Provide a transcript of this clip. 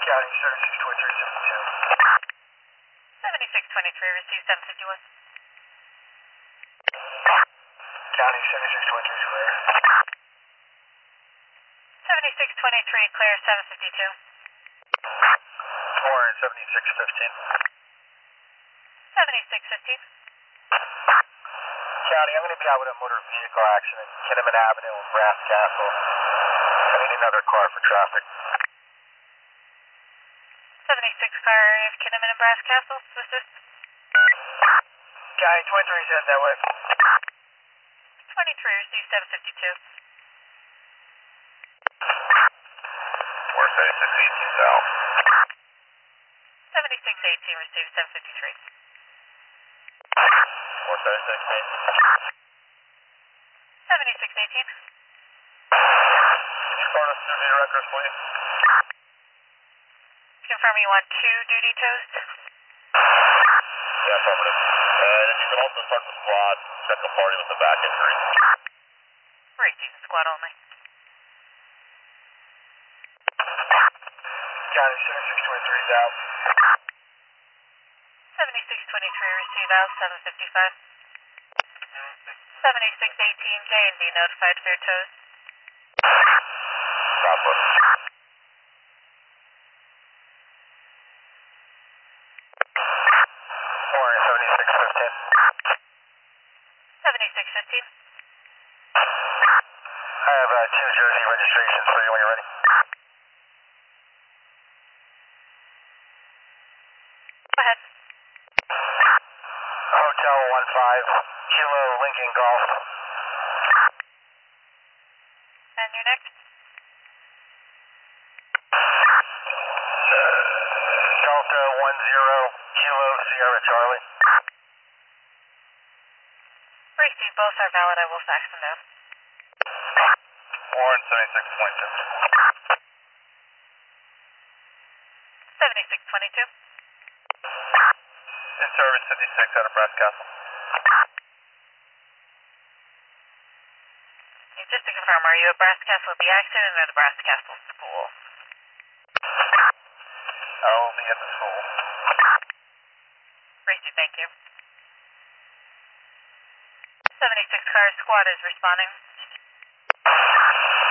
County 762372. 7623, received 751. County 7623 clear. 7623, clear 752. Warren 7615. 7615. County, I'm going to be out with a motor vehicle accident, Kinnaman Avenue and Brass Castle. I need another car for traffic. 76 car area of Kinnaman and Brass Castle, to assist. County 23 says that way. 23, received 752. 47618 south. 7618, received 753. 47618. 7618. Can you start us through the records, please? Confirm you want 2 duty tows? Yeah, affirmative. And if you can also start the squad, check the party with the back injury. Racing squad only. County 7623 is out. 7623, received out 755. 7618, J&D notified for your tows. Southwest. Warren 7615. 7615. I have 2 Jersey registrations for you when you're ready. Go ahead. Hotel 15, Kilo Lincoln Golf. And your next? Delta 10, Kilo Sierra Charlie. Racing, both are valid. I will fax them down. Warren 7622. 7622. In service 56 out of Brass Castle. Just to confirm, are you at Brass Castle at the accident or the Brass Castle school? I'll be at the school. Racing, thank you. 76 car squad is responding.